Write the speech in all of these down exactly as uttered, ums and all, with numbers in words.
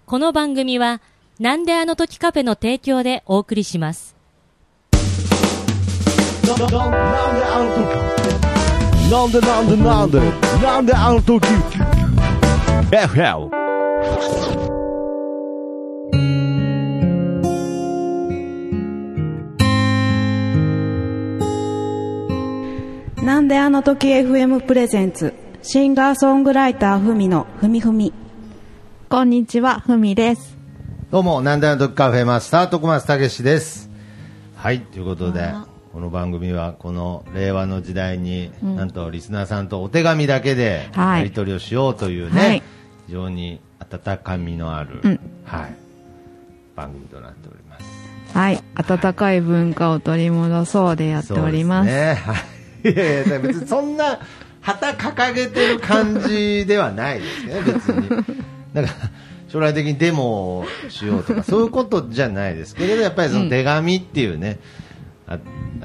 この番組はなんであの時カフェの提供でお送りします。 なんであの時なんでなんでなんでなんであの時 エフエルなんであの時 エフエム プレゼンツシンガーソングライターふみのふみふみ。こんにちは、ふみです。 どうも、なんであの時カフェマスター徳松武史です。はい、ということでこの番組はこの令和の時代に、うん、なんとリスナーさんとお手紙だけでやり取りをしようというね、はい、非常に温かみのある、うん、はい、番組となっております。 はい、温かい文化を取り戻そうでやっております。 そうですね、はい、いやいや別にそんな旗掲げてる感じではないですね別になんか将来的にデモをしようとかそういうことじゃないですけれど、やっぱりその手紙っていうね、うん、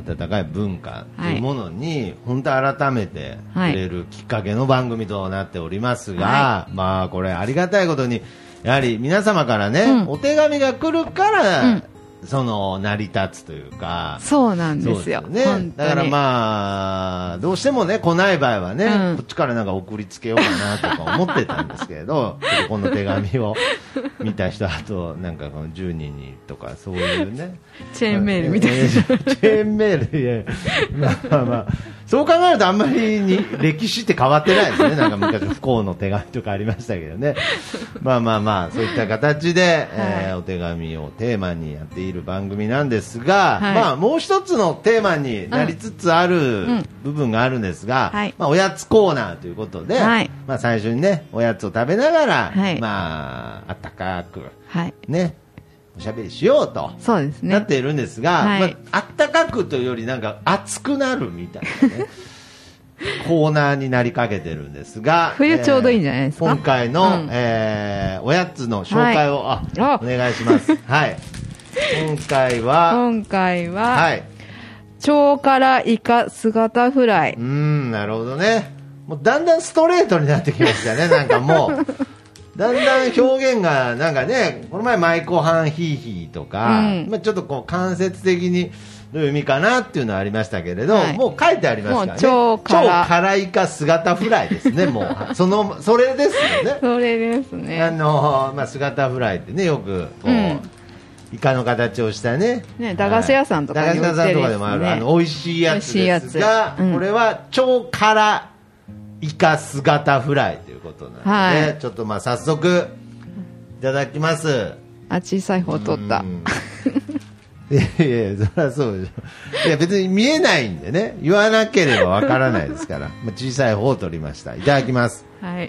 温かい文化というものに本当改めて触れるきっかけの番組となっておりますが、はい、まあこれありがたいことにやはり皆様からね、うん、お手紙が来るから、うん、その成り立つというか、 そうなんですよ。 そうですよね。だからまあどうしてもね来ない場合はね、うん、こっちからなんか送りつけようかなとか思ってたんですけれどこの手紙を見た人あとなんかこのじゅうにんにとかそういうねチェーンメールみたいな、 チェーンメール、いやまあまあまあそう考えるとあんまりに歴史って変わってないですね。なんか昔不幸の手紙とかありましたけどね。まあまあまあそういった形で、はい、えー、お手紙をテーマにやっている番組なんですが、はい、まあもう一つのテーマになりつつある部分があるんですが、うんうん、まあおやつコーナーということで、はい、まあ最初にねおやつを食べながら、はい、まああったかく、はい、ね。おしゃべりしようとそうですねなっているんですが、はい、まあ、あったかくというよりなんか熱くなるみたいなねコーナーになりかけてるんですが、 冬ちょうどいいんじゃないですか。 えー、今回の、うん、えー、おやつの紹介を、はい、あお願いしますはい、今回は今回は、はい、超辛イカ姿フライ。 うーん、なるほどね。もうだんだんストレートになってきましたねなんかもうだんだん表現がなんかね、この前舞妓はんヒーヒーとか、うん、まあ、ちょっとこう間接的にどういう意味かなっていうのはありましたけれど、はい、もう書いてありますからね。 超辛超辛イカ姿フライですね。もうそのそれですよね。 それですね。 あのまあ姿フライってね、よくこう、うん、イカの形をしたね。 ね、駄菓子屋さんとかに売ってるやつね。 駄菓子屋さんとかでもあるあの美味しいやつですが、うん、これは超辛イカ姿フライということなので、はい、ちょっとまあ早速いただきます。 あ、小さい方取った。 いやいや、そりゃそうでしょ。いや別に見えないんでね、言わなければわからないですからまあ小さい方を取りました。いただきます。 はい。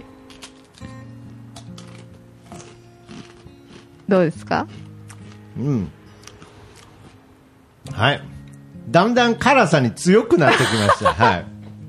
どうですか。 うん、はい、だんだん辛さに強くなってきましたはい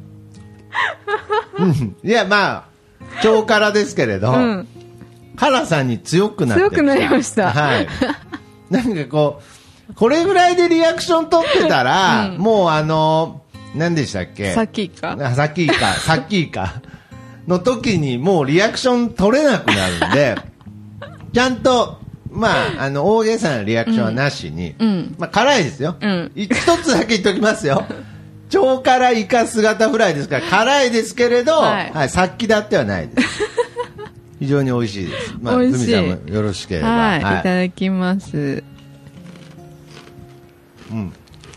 いやまあ超辛ですけれど、うん、辛さに強くなってきた。 強くなりました、 はい、なんかこうこれぐらいでリアクション取ってたら、うん、もうあの何でしたっけ、 さっきかさっきかさっきかの時にもうリアクション取れなくなるんでちゃんとまあ、あの大げさなリアクションはなしに、うん、まあ、辛いですよ、うん、一つだけ言っておきますよ超辛イカ姿フライですから辛いですけれど、はいはい、さっきだってはないです非常に美味しいです。まあ、 美味しい。 久美さんもよろしければ、 はいはい、いただきます。 うん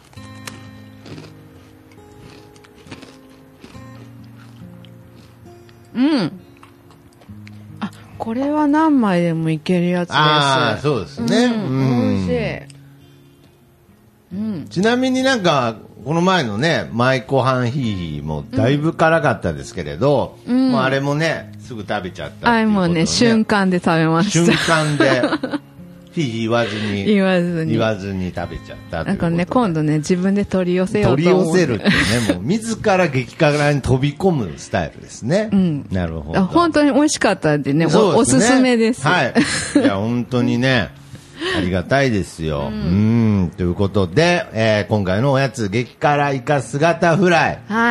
うんあ、これは何枚でもいけるやつです。 ああ、そうですね、うんうん、美味しい、 うん、ちなみになんかこの前のね舞妓はんヒーヒーもだいぶ辛かったですけれど、うん、もうあれもねすぐ食べちゃったっていうこと、ね、 あ、もうね瞬間で食べました。 瞬間でヒーヒー言わずに言わずに言わずに食べちゃったということで、 なんかね今度ね自分で取り寄せようと思う。 取り寄せるってねもう自ら激辛に飛び込むスタイルですね、うん、なるほど。 本当に美味しかったんでね、お、おすすめです。 はい、いや本当にねありがたいですよ、うん、うんということで、えー、今回のおやつ激辛イカ姿フライ、 はい、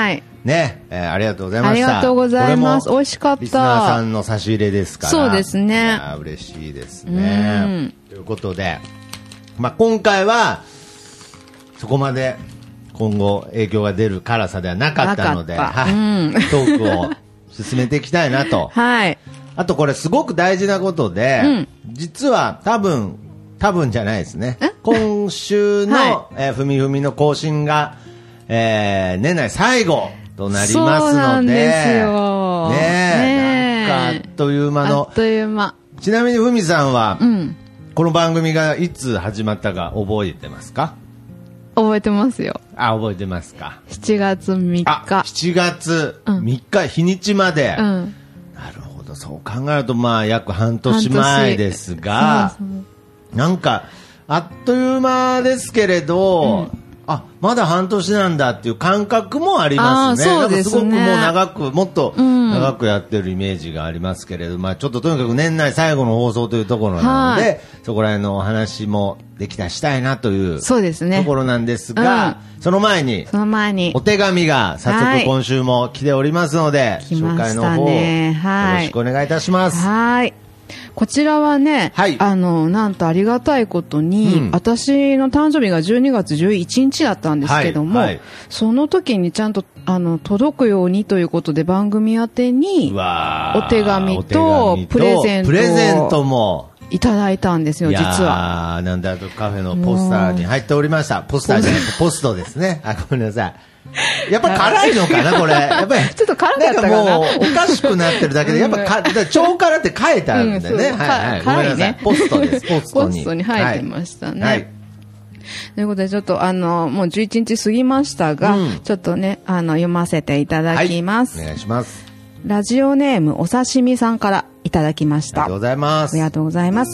ね、えー、ありがとうございました。 ありがとうございます。美味しかった。 リスナーさんの差し入れですから。 そうですね。いや嬉しいですね。ということで、まあ、今回はそこまで今後影響が出る辛さではなかったので、はい、うん、トークを進めていきたいなと。 はい。 あとこれすごく大事なことで、うん、実は多分多分じゃないですね。今週の、はい、えー、ふみふみの更新が、えー、年内最後となりますので、そうなんですよ。ねえ、なんかあっという間の。 あっという間。 ちなみにふみさんは、うん、この番組がいつ始まったか覚えてますか？ 覚えてますよ。 あ、覚えてますか。 しちがつみっか。 あ、しちがつみっか、うん、日にちまで。うん、なるほど。そう考えると、まあ、約半年前ですが、そうそうなんか、あっという間ですけれど、うん、あ、まだ半年なんだっていう感覚もありますね。そうですね。なんかすごくもう長く、もっと長くやってるイメージがありますけれど、うん、まあちょっととにかく年内最後の放送というところなので、はい、そこら辺のお話もできたしたいなというところなんですが、うん、その前に、 その前にお手紙が早速今週も来ておりますので、はい、紹介の方、はい、よろしくお願いいたします。 はい。こちらはね、はい、あの、なんとありがたいことに、うん、私の誕生日がじゅうにがつじゅういちにちだったんですけども、はいはい、その時にちゃんと、あの、届くようにということで番組宛てに、お手紙とプレゼント、 プレゼントも、 いただいたんですよ、実は。 ああ、なんだとカフェのポスターに入っておりました。ポスターじゃない、ポストですね。あ、ごめんなさい。やっぱ辛いのかなこれ。やっぱり。 ちょっと辛かったかな。 なんかもう、おかしくなってるだけで、やっぱか、超辛って書いてあるんでね。うん、はいはい。ごめんなさい。ポストです、ポストに。 ポストに入ってましたね。はい。ということで、ちょっとあの、もうじゅういちにち過ぎましたが、うん、ちょっとね、あの、読ませていただきます。 はい、お願いします。 ラジオネーム、お刺身さんからいただきました。 ありがとうございます。 ありがとうございます。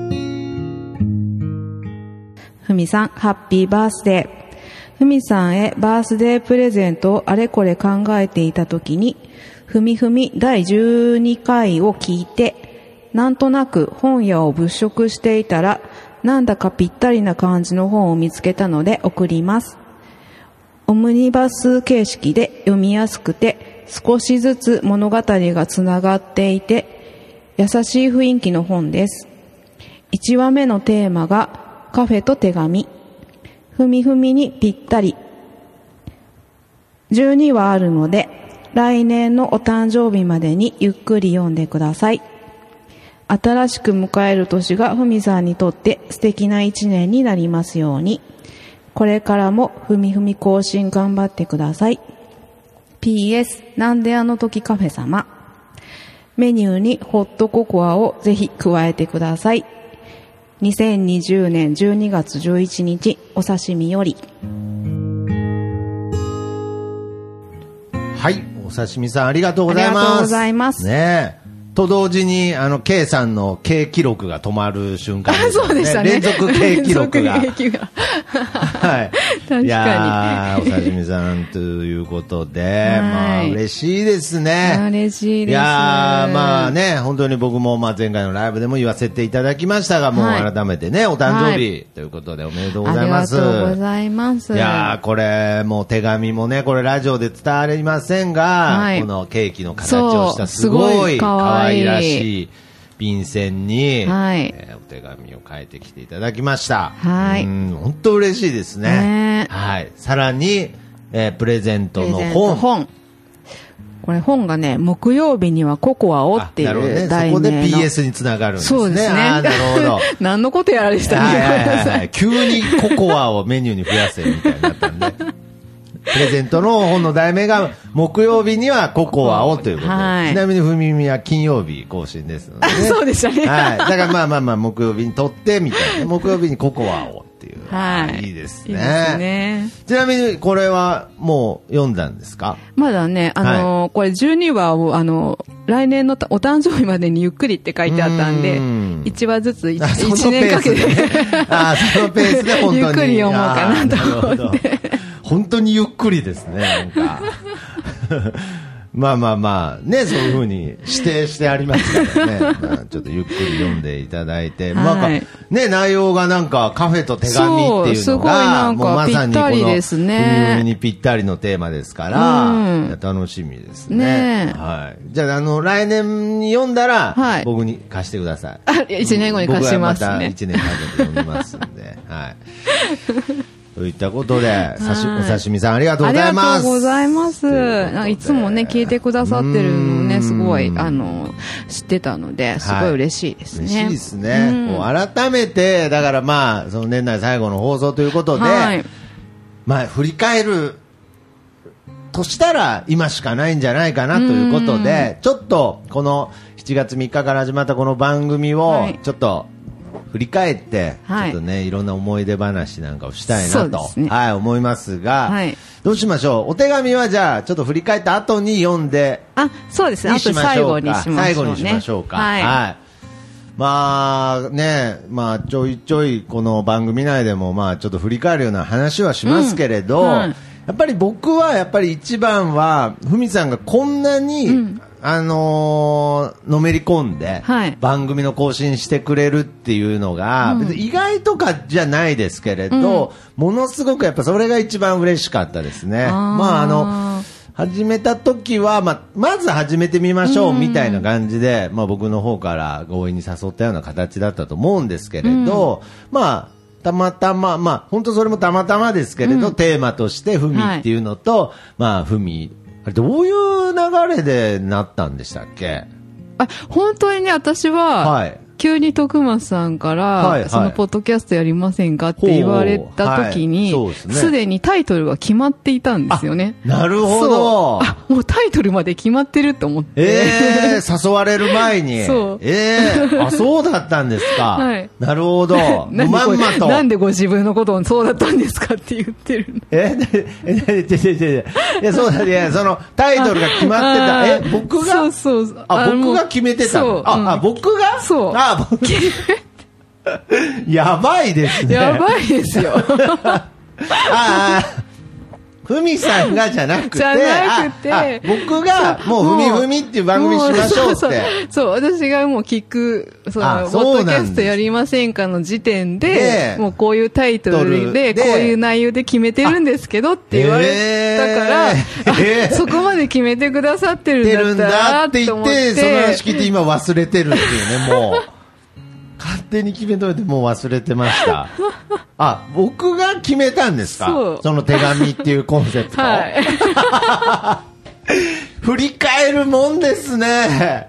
ふみさん、ハッピーバースデー。ふみさんへバースデープレゼントをあれこれ考えていたときに、ふみふみだいじゅうにかいを聞いて、なんとなく本屋を物色していたら、なんだかぴったりな感じの本を見つけたので送ります。オムニバス形式で読みやすくて、少しずつ物語がつながっていて、優しい雰囲気の本です。いちわめのテーマがカフェと手紙。ふみふみにぴったり。じゅうにわあるので、来年のお誕生日までにゆっくり読んでください。新しく迎える年がふみさんにとって素敵な一年になりますように。これからもふみふみ更新頑張ってください。ピーエス なんであの時カフェ様。メニューにホットココアをぜひ加えてください。にせんにじゅうねんじゅうにがつじゅういちにちお刺身より。 はい、お刺身さんありがとうございます。 ありがとうございます。 ねえ。と同時に、あの、K さんの K 記録が止まる瞬間ですね。 あ、そうでしたね。 連続 K 記録が。 連続 K 記録が。 はい。確かに。いやー、お刺身さんということで、まあ、嬉しいですね。 嬉しいです。 いやー、まあね、本当に僕も、まあ前回のライブでも言わせていただきましたが、もう改めてね、お誕生日ということでおめでとうございます。 ありがとうございます。 いやー、これ、もう手紙もね、これラジオで伝わりませんが、はい、このケーキの形をしたすごい可愛らしい便箋に、はいえー、お手紙を書いてきていただきました。はい。うん、本当嬉しいですね。ねはい。さらに、えー、プレゼントの本。 本。これ本がね、木曜日にはココアをっていう題名の、 ね、そこで ピーエス につながるんですね。 そうですね。 あなるほど。 何のことやらでしたね。はいはいはい、 急にココアをメニューに増やせみたいになったんで。プレゼントの本の題名が木曜日にはココアをということで、はい、ちなみにふみみは金曜日更新ですので、ね、 そうでしたね。 はい。だからまあまあまあ木曜日に撮ってみたいな、木曜日にココアをっていう、はい、いいですね。いいですね。ちなみにこれはもう読んだんですか？ まだね、あのーはい、これじゅうにわをあの来年のお誕生日までにゆっくりって書いてあったんで、んいちわずつ 1, 1年かけて、 あ、そのペースで本当にゆっくり読もうかなと思って。 本当にゆっくりですね、なんか。 まあまあまあ、ね、そういうふうに指定してありますからね。まあ、ちょっとゆっくり読んでいただいて、はい、なんか、ね、内容がなんかカフェと手紙っていうのが、もうまさにこの、ふみふみにぴったりのテーマですから、うん、楽しみですね。ねはい。じゃあ、あの、来年に読んだら、はい、僕に貸してください。 あ、一年後に貸しますね。僕はまた一年かけて読みますんで、はい。といったことで、さしお刺身さんありがとうございます。 ありがとうございます。なんかいつもね、聞いてくださってるのね、すごい、あの、知ってたので、すごい嬉しいですね。 はい、嬉しいですね。うん、こう改めて、だからまあ、その年内最後の放送ということで、はい、まあ、振り返るとしたら、今しかないんじゃないかなということで、ちょっと、このしちがつみっかから始まったこの番組を、ちょっと、振り返って、はい、ちょっとね、いろんな思い出話なんかをしたいなと、ね、はい、思いますが、はい、どうしましょう。お手紙はじゃあ、ちょっと振り返った後に読んで、 あ、そうですね。あと最後にしましょうね。 最後にしましょうか。はい。はい、まあね、まあちょいちょいこの番組内でもまあちょっと振り返るような話はしますけれど、うんはい、やっぱり僕はやっぱり一番は、ふみさんがこんなに、うんあのー、のめり込んで、はい、番組の更新してくれるっていうのが、うん、別に意外とかじゃないですけれど、うん、ものすごくやっぱそれが一番嬉しかったですね。あまああの、始めた時は、まあ、まず始めてみましょうみたいな感じで、うん、まあ僕の方から強引に誘ったような形だったと思うんですけれど、うん、まあ、たまたま、まあ本当それもたまたまですけれど、うん、テーマとしてふみっていうのと、はい、まあふみ、あれどういう流れでなったんでしたっけ？ あ、本当にね、私は、はい、急に徳松さんから、はいはい、そのポッドキャストやりませんかって言われた時に、すで、ね、にタイトルが決まっていたんですよね。 なるほど。 あ、もうタイトルまで決まってると思って。 えー、誘われる前に。そう。えー、あ、そうだったんですか。はい。なるほど。 なんまんまと。なんでご自分のことをそうだったんですかって言ってるの。 ええ、え、ちょちょちょ。いや、そうだね。その、タイトルが決まってた。え、僕がそうそうそう。 あ、僕が決めてた。そう。あ、うん、あ、僕がそう。 あ、僕やばいですね。 やばいですよ。 ああ、ふみさんがじゃなくて、 じゃなくて、 僕がもうふみふみっていう番組しましょうって。 そうそうそう、私がもう聞く、その、ポッドキャストやりませんかの時点で、もうこういうタイトルで、こういう内容で決めてるんですけどって言われたから、えーえー、そこまで決めてくださってるんだったらって思って、 その話聞いて今忘れてるっていうね、もう。勝手に決めといてもう忘れてました。あ、僕が決めたんですか？そ, その手紙っていうコンセプト。はい、振り返るもんですね。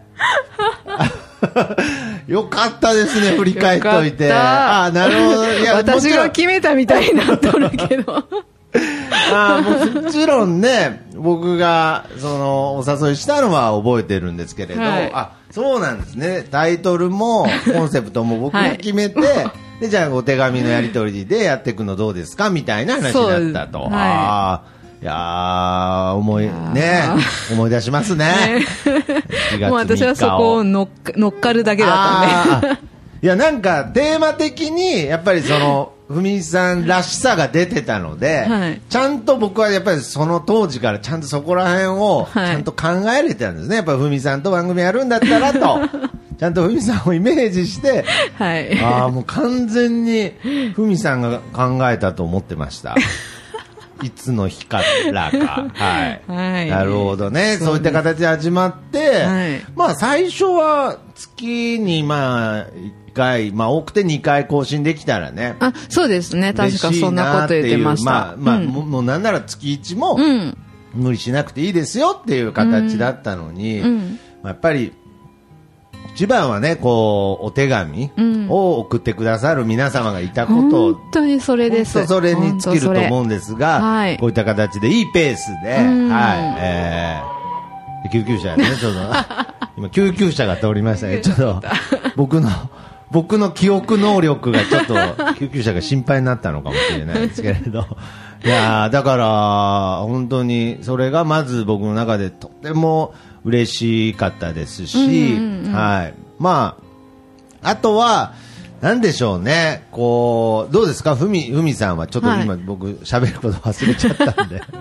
よかったですね、振り返っといて。あ、なるほど。いや、私が決めたみたいになっとるけど。 あももちろんね、僕がそのお誘いしたのは覚えてるんですけれど、はい、あ、そうなんですね。タイトルもコンセプトも僕が決めて、はい、でじゃあお手紙のやり取りでやっていくのどうですかみたいな話だったと。はい、あいやー思いね思い出しますね。 もう私はそこを乗っ乗っかるだけだったんで。 いやなんかテーマ的にやっぱりそのふみさんらしさが出てたので、はい、ちゃんと僕はやっぱりその当時からちゃんとそこら辺をちゃんと考えれてたんですね。やっぱりふみさんと番組やるんだったらとちゃんとふみさんをイメージして、はい、あもう完全にふみさんが考えたと思ってました。いつの日からか、はい、はい、なるほどね。そういった形で始まって、はい、まあ最初は月にまあいっかい、まあ多くてにかい更新できたらね。 あ、そうですね。確かそんなこと言ってました。 まあまあ、うん、もうなんなら月いちも無理しなくていいですよっていう形だったのに、うんうん、やっぱり一番はね、こうお手紙を送ってくださる皆様がいたことを、 本当にそれです。 本当それに尽きると思うんですが、はい、こういった形でいいペースで、はい、えー、救急車ね、ちょっと今救急車が通りましたね。ちょっと僕の僕の記憶能力がちょっと救急車が心配になったのかもしれないですけれど、いやだから本当にそれがまず僕の中でとても嬉しかったですし、うんうんうん、はい。まあ、あとは、なんでしょうね、こう、どうですか、ふみ、ふみさんは、ちょっと今、はい、僕、喋ること忘れちゃったんで。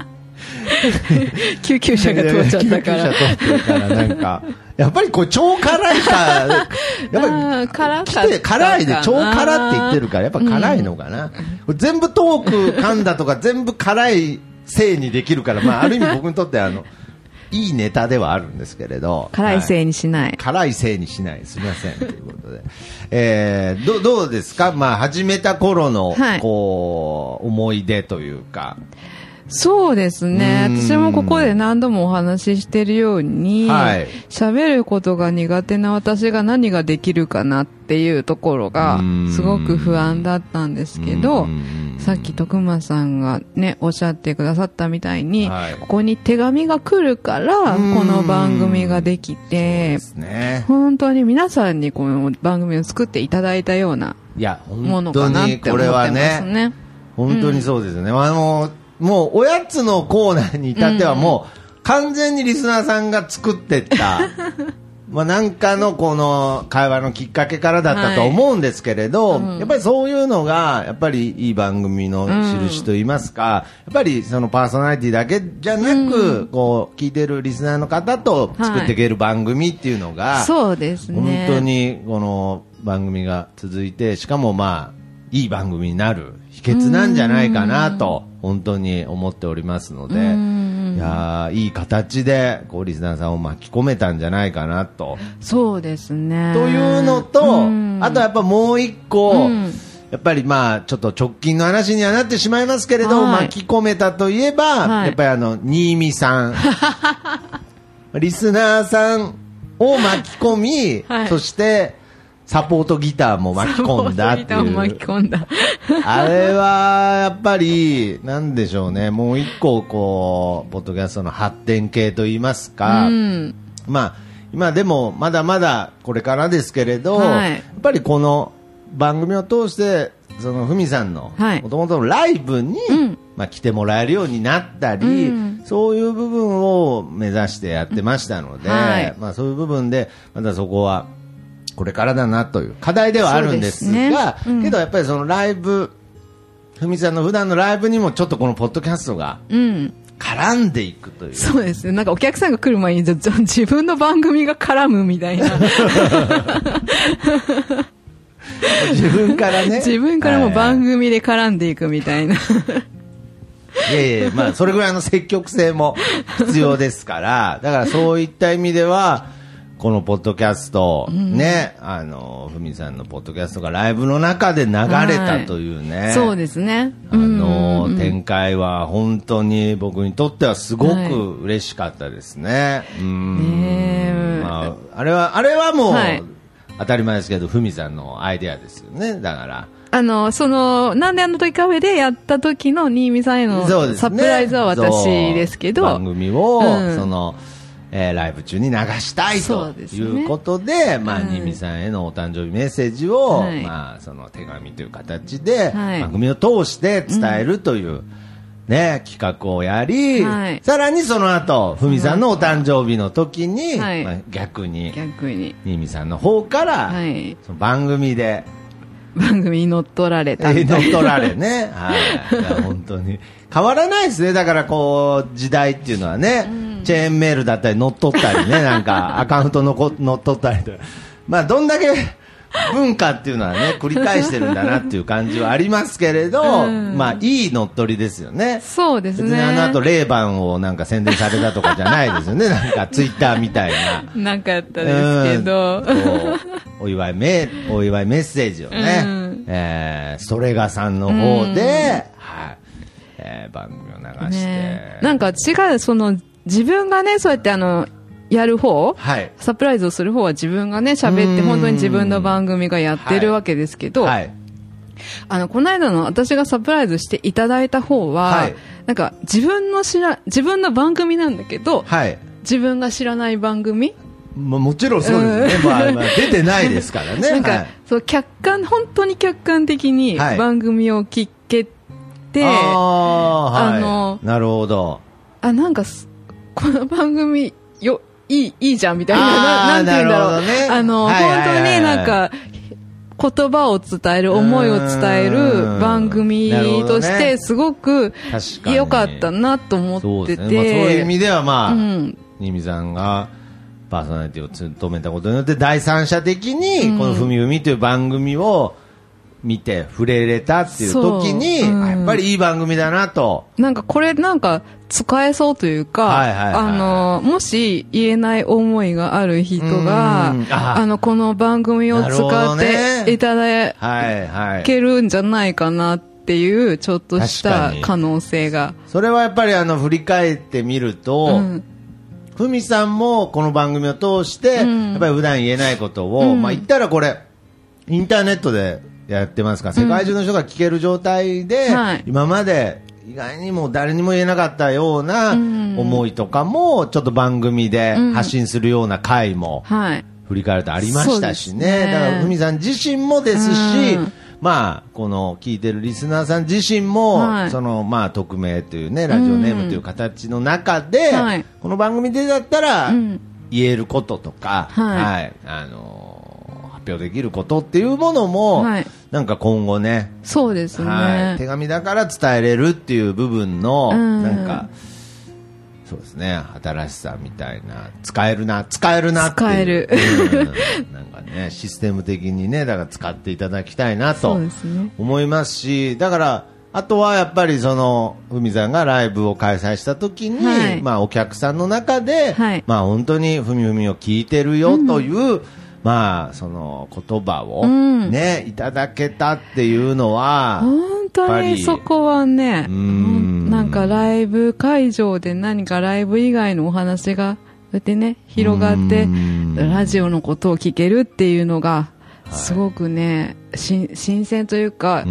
救急車が通っちゃったから。 救急車通ってるからなんか、やっぱりこう超辛いか、やっぱり辛来て辛いで超辛って言ってるからやっぱ辛いのかな。うん、全部トーク噛んだとか全部辛いせいにできるから、まあある意味僕にとってあの。いいネタではあるんですけれど、 辛いせいにしない、はい、 辛いせいにしない、すみませんということで、えー、ど, どうですか、まあ、始めた頃の、はい、こう思い出というか。 そうですね、私もここで何度もお話ししているように、喋、はい、ることが苦手な私が何ができるかなっていうところがすごく不安だったんですけど、さっき徳間さんがねおっしゃってくださったみたいに、はい、ここに手紙が来るからこの番組ができて、ね、本当に皆さんにこの番組を作っていただいたようなものかなって思ってますね。 本当にそうですね、うん、あのもうおやつのコーナーに至ってはもう完全にリスナーさんが作ってったまあなんかのこの会話のきっかけからだったと思うんですけれど、はい、うん、やっぱりそういうのがやっぱりいい番組の印といいますか、うん、やっぱりそのパーソナリティだけじゃなく、うん、こう聞いてるリスナーの方と作っていける番組っていうのが、はい、 そうですね、 本当にこの番組が続いて、しかもまあいい番組になる秘訣なんじゃないかなと本当に思っておりますので、いやいい形でこうリスナーさんを巻き込めたんじゃないかなと。 そうですね。 というのと、あとやっぱもう一個、やっぱりまあちょっと直近の話にはなってしまいますけれど、はい、巻き込めたといえば、はい、やっぱりあの新見さんリスナーさんを巻き込み、はい、そしてサポートギターも巻き込んだっていう。サポートギターも巻き込んだ。あれは、やっぱり、なんでしょうね。もう一個、こう、ポッドキャストの発展系といいますか。うん、まあ、今でも、まだまだこれからですけれど、はい、やっぱりこの番組を通して、その、ふみさんの、もともとのライブに、うん、まあ、来てもらえるようになったり、うん、そういう部分を目指してやってましたので、はい、まあ、そういう部分で、またそこは、これからだなという課題ではあるんですが、ね、うん、けどやっぱりそのライブ、ふみさんの普段のライブにもちょっとこのポッドキャストが絡んでいくという、うん、 そうですね。なんかお客さんが来る前に自分の番組が絡むみたいな自分からね自分からも番組で絡んでいくみたいな、 いやいや、まあそれぐらいの積極性も必要ですからだからそういった意味ではこのポッドキャスト、うん、ね、あのふみさんのポッドキャストがライブの中で流れたというね、はい、 そうですね、 あの、うんうん、展開は本当に僕にとってはすごく嬉しかったですね、はい、うん、まあ、あれはあれはもう、はい、当たり前ですけどふみさんのアイデアですよね。だからあのそのなんであの時カフェでやった時の新見さんへのサプライズは私ですけど、 番組を、うん、そのえー、ライブ中に流したいということで、まあ、新見さんへのお誕生日メッセージを、はい、まあ、その手紙という形で、はい、番組を通して伝えるという、うん、ね、企画をやり、はい、さらにその後、ふみさんのお誕生日の時に、はい、まあ、逆に、逆に、新見さんの方から、はい、その番組で、 番組に乗っ取られたみたいな。 乗っ取られね。はい。いや本当に。変わらないですね。だからこう、時代っていうのはね、うん、チェーンメールだったり乗っ取ったりね、なんかアカウントのこ乗っ取ったりとか。まあ、どんだけ文化っていうのはね、繰り返してるんだなっていう感じはありますけれど、うん、まあ、いい乗っ取りですよね。 そうですね。 別にあの後、レイバンをなんか宣伝されたとかじゃないですよね。なんかツイッターみたいな。 なんかあったですけど。 お祝いメお祝いメッセージをね、うん、えー、それがさんの方で、うん、はい、えー、番組を流して、ね、 なんか違う、その自分がね、そうやってあのやる方、はい、サプライズをする方は自分がね喋って本当に自分の番組がやってるわけですけど、はいはい、あのこの間の私がサプライズしていただいた方は、はい、なんか自分の知ら自分の番組なんだけど、はい、自分が知らない番組、 まあ、もちろんそうですね、まあまあ、出てないですからね。 なんか、はい、そう客観本当に客観的に番組を聞けて、はい、あ, あのなるほど、 あ、なんかこの番組よいいいいじゃんみたいな、ななんていうんだろう、ね、あの、はいはいはいはい、本当になんか言葉を伝える、思いを伝える番組としてすごく良かったなと思ってて、 そうですね、まあ、そういう意味ではまあ、うん、新見さんがパーソナリティを務めたことによって第三者的にこのふみふみという番組を見て触れれたっていう時に、うん、やっぱりいい番組だなと。 なんかこれなんか使えそうというか、はいはいはいはい、あの、もし言えない思いがある人が、あ, あの、この番組を使っていただけるんじゃないかなっていう、ちょっとした可能性が。 それはやっぱりあの、振り返ってみると、ふみ、うん、さんもこの番組を通して、うん、やっぱり普段言えないことを、うん、まあ言ったらこれ、インターネットでやってますから、世界中の人が聞ける状態で、うんはい、今まで意外にも誰にも言えなかったような思いとかもちょっと番組で発信するような回も振り返るとありましたしね、うんはい、だからふみさん自身もですし、うん、まあこの聞いてるリスナーさん自身も、はい、そのまあ匿名というねラジオネームという形の中で、うんはい、この番組でだったら言えることとか、はいはい、あの発表できることっていうものも、はい、なんか今後ね、 そうですね、はい、 手紙だから伝えれるっていう部分の、うん、なんかそうですね、新しさみたいな、使えるな使えるなっていう、使える、うん、なんかねシステム的にねだから使っていただきたいなと思いますし、だからあとはやっぱりそのふみさんがライブを開催した時に、はい、まあお客さんの中で、はい、まあ本当にふみふみを聞いてるよという、うん、まあその言葉をね、うん、いただけたっていうのは本当にそこはね、うん、なんかライブ会場で何かライブ以外のお話がこうやってね広がってラジオのことを聞けるっていうのがすごくね、はい、し新鮮というか、うん、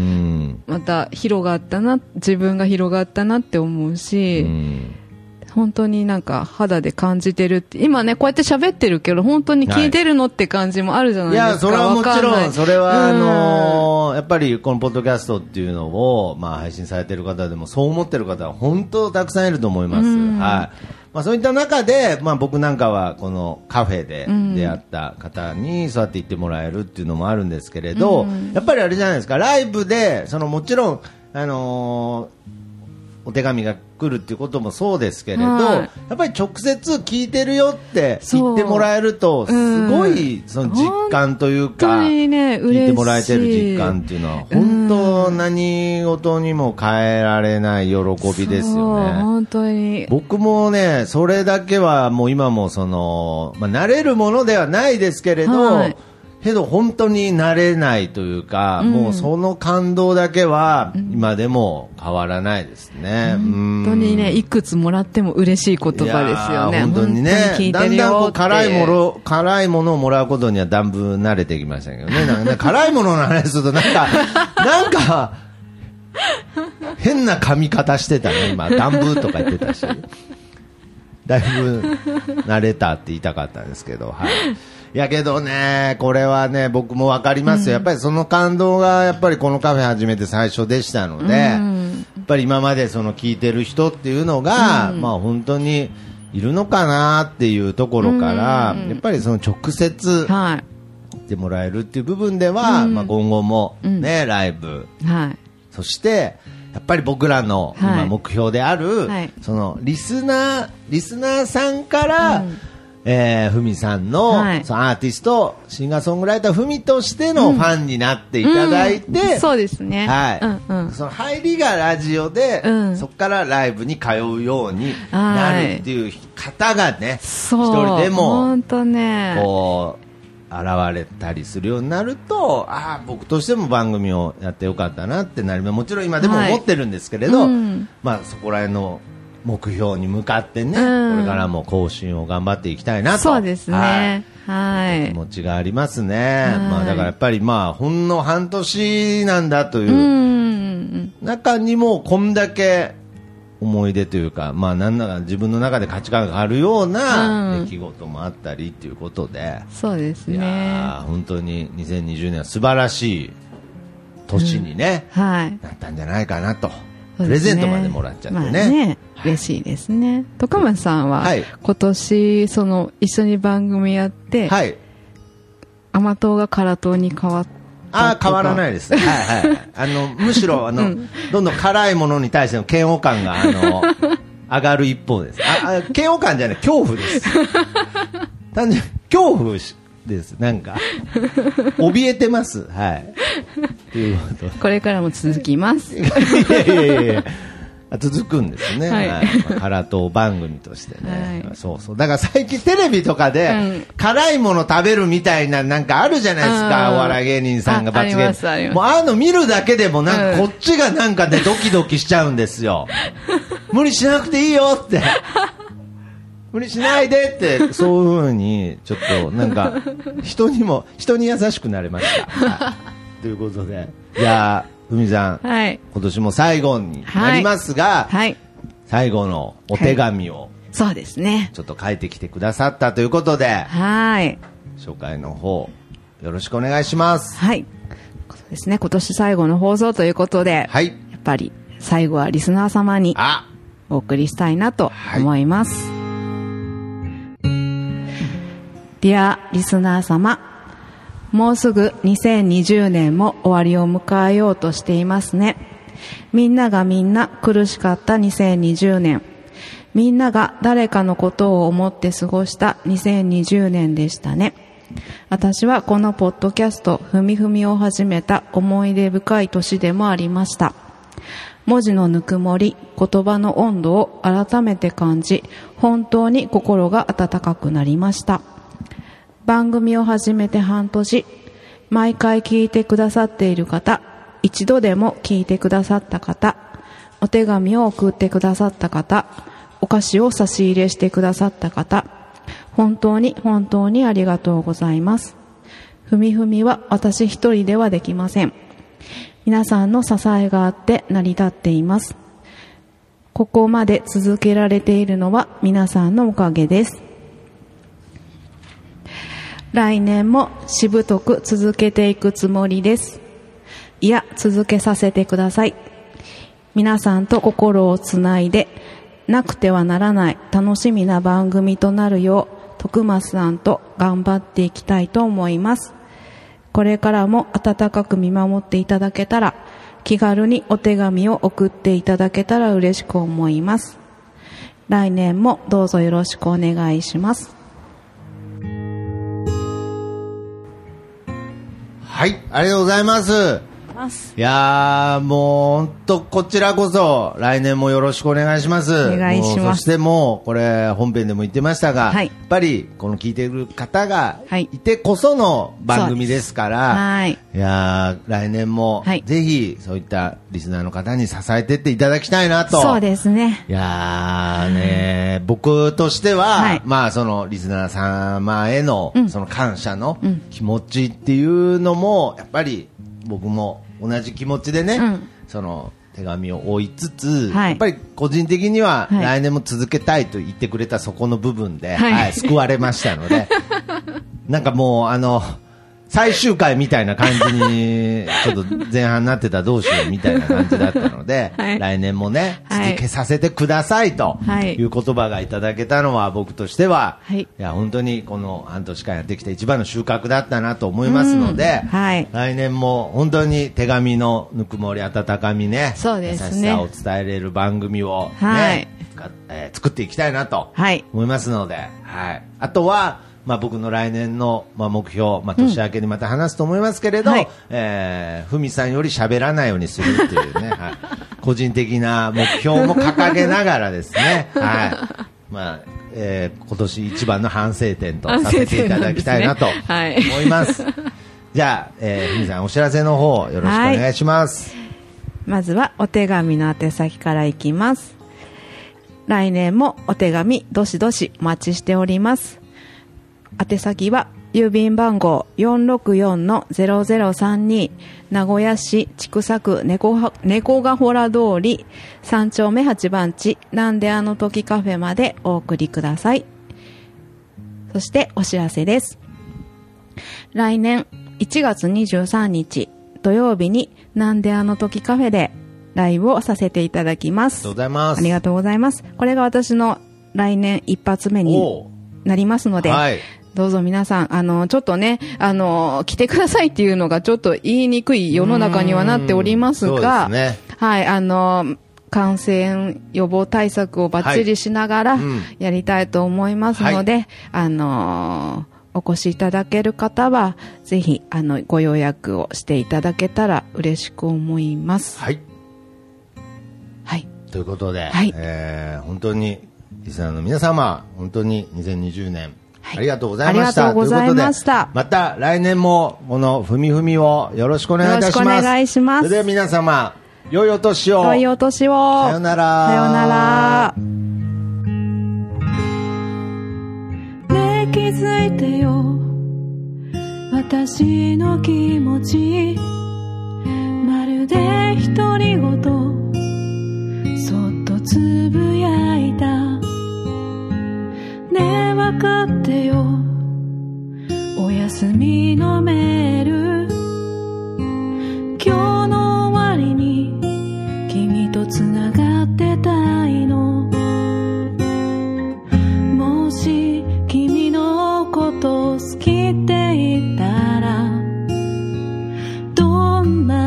また広がったな、自分が広がったなって思うし、うん本当になんか肌で感じてるって、今ねこうやって喋ってるけど本当に聞いてるのって感じもあるじゃないですか。いやそれはもちろんそれはあのー、やっぱりこのポッドキャストっていうのをまあ配信されてる方でもそう思ってる方は本当たくさんいると思います。はい。まあそういった中でまあ僕なんかはこのカフェで出会った方にそうやって言ってもらえるっていうのもあるんですけれど、やっぱりあれじゃないですか、ライブでそのもちろんあのーお手紙が来るっていうこともそうですけれど、はい、やっぱり直接聞いてるよって言ってもらえるとすごいその実感というか、うんね、聞いてもらえてる実感っていうのは本当何事にも変えられない喜びですよね。 本当に僕もねそれだけはもう今もその、まあ、慣れるものではないですけれど、はいけど本当に慣れないというか、うん、もうその感動だけは今でも変わらないですね、 うん、本当にねいくつもらっても嬉しい言葉ですよね。 本当にねだんだんこう辛いもの辛いものをもらうことにはだいぶ慣れてきましたけどね。なんかね辛いものの話するとなんかなんか変な噛み方してたね今ダンブーとか言ってたしだいぶ慣れたって言いたかったんですけど、はい。やけどね、これはね、僕もわかりますよ、うん。やっぱりその感動が、やっぱりこのカフェ始めて最初でしたので、うん、やっぱり今までその聞いてる人っていうのが、うん、まあ本当にいるのかなっていうところから、うん、やっぱりその直接、言ってもらえるっていう部分では、うん、まあ今後もね、うん、ライブ、はい、そして、やっぱり僕らの今目標である、はい、そのリスナー、リスナーさんから、うんえー、ふみさんの、はい、そのアーティストシンガーソングライターふみとしてのファンになっていただいて、 うんうん、そうですね、 はいうんうん、その入りがラジオで、うん、そこからライブに通うようになるっていう方がね一人でも本当ねこう現れたりするようになるとああ僕としても番組をやってよかったなってなります。もちろん今でも思ってるんですけれど、はいうんまあ、そこら辺の目標に向かってね、うん、これからも更新を頑張っていきたいなとそうですね、はい、 気持ちがありますね、はいまあ、だからやっぱりまあほんの半年なんだという中にもこんだけ思い出というか、まあ、なんだか自分の中で価値観があるような出来事もあったりということで、 うん、そうですね。 いや本当ににせんにじゅうねんは素晴らしい年に、ねうんはい、なったんじゃないかなと。プレゼントまでもらっちゃってね、まあ、ね嬉しいですね。徳松さんは、はい、今年その一緒に番組やって、はい、甘党が辛党に変わっあ変わらないですね。はいはい。あの、むしろ、あの、うん、どんどん辛いものに対しての嫌悪感が、あの、上がる一方です。あ、あ嫌悪感じゃない、恐怖です。単純に、恐怖です。なんか、怯えてます。はい。ということ。 これからも続きます。 いやいやいやいや。続くんですね、はいはい、まあ、辛党番組としてね、はい、そうそうだから最近テレビとかで、うん、辛いもの食べるみたいななんかあるじゃないですか、お笑い芸人さんが罰ゲーム、もうあの見るだけでもなんかこっちがなんかね、うん、ドキドキしちゃうんですよ無理しなくていいよって無理しないでってそういう風にちょっとなんか人にも人に優しくなれました、はい、ということでいやふみさん、はい、今年も最後になりますが、はい、最後のお手紙を、はい、 そうですね、 ちょっと書いてきてくださったということで、 はい、 紹介の方よろしくお願いします。 はい、そうですね、今年最後の放送ということで、はい、やっぱり最後はリスナー様にお送りしたいなと思います。はい、ディアリスナー様、もうすぐにせんにじゅうねんも終わりを迎えようとしていますね。みんながみんな苦しかったにせんにじゅうねん。みんなが誰かのことを思って過ごしたにせんにじゅうねんでしたね。私はこのポッドキャストふみふみを始めた思い出深い年でもありました。文字のぬくもり、言葉の温度を改めて感じ、本当に心が温かくなりました。番組を始めて半年、毎回聞いてくださっている方、一度でも聞いてくださった方、お手紙を送ってくださった方、お菓子を差し入れしてくださった方、本当に本当にありがとうございます。ふみふみは私一人ではできません。皆さんの支えがあって成り立っています。ここまで続けられているのは皆さんのおかげです。来年もしぶとく続けていくつもりです。いや、続けさせてください。皆さんと心をつないで、なくてはならない楽しみな番組となるよう、徳松さんと頑張っていきたいと思います。これからも温かく見守っていただけたら、気軽にお手紙を送っていただけたら嬉しく思います。来年もどうぞよろしくお願いします。 はい、ありがとうございます。いやー、もう本当こちらこそ来年もよろしくお願いします。 お願いします。 そしてもうこれ本編でも言ってましたが、はい、やっぱりこの聞いている方がいてこその番組ですから、はい、いやー来年もぜひそういったリスナーの方に支えてっていただきたいなと。 そうですね。 いやーね、うん、僕としては、はい、まあそのリスナー様へのその感謝の気持ちっていうのもやっぱり僕も同じ気持ちでね、うん、その手紙を追いつつ、はい、やっぱり個人的には来年も続けたいと言ってくれたそこの部分で、はいはい、救われましたのでなんかもうあの最終回みたいな感じにちょっと前半になってたらどうしようみたいな感じだったので、はい、来年もね続けさせてくださいという言葉がいただけたのは僕としては、はい、いや本当にこの半年間やってきた一番の収穫だったなと思いますので、はい、来年も本当に手紙のぬくもり温かみね、そうですね、優しさを伝えれる番組を、ね、はい、えー、作っていきたいなと思いますので、はい、あとはまあ、僕の来年の、まあ、目標、まあ、年明けにまた話すと思いますけれど、うん、はい、えー、ふみさんより喋らないようにするっていうね、はい、個人的な目標も掲げながらですね、はい、まあ、えー、今年一番の反省点とさせていただきたいなと思います。はい、じゃあ、えー、ふみさんお知らせの方よろしくお願いします。はい、 まずはお手紙の宛先からいきます。来年もお手紙どしどしお待ちしております。宛先は郵便番号 よんろくよんのゼロゼロさんに 名古屋市千種区猫ヶ原通りさん丁目はち番地なんであの時カフェまでお送りください。そしてお知らせです。来年いちがつにじゅうさんにち土曜日になんであの時カフェでライブをさせていただきます。 ありがとうございます。 ありがとうございます。これが私の来年一発目になりますので、はい、 どうぞ皆さん、あの、ちょっとね、あの、来てくださいっていうのがちょっと言いにくい世の中にはなっておりますが、 そうですね。 はい、あの、感染予防対策をバッチリしながらやりたいと思いますので、はい、あの、お越しいただける方は、ぜひ、あの、ご予約をしていただけたら嬉しく思います。 はい。 はい。 ということで、 はい、 えー、本当に、リスナーの皆様、本当ににせんにじゅうねん、はい、ありがとうございました。 ありがとうございました。 また来年も、このふみふみをよろしくお願いいたします。よろしくお願いします。それでは皆様、良いお年を。 良いお年を。 さよなら。 さよなら。 ねえ気づいてよ、私の気持ち、まるで独り言、そっとつぶやいた。ねえわかってよ、お休みのメール、今日の終わりに君とつながってたいの。もし君のこと好きって言ったら、どんな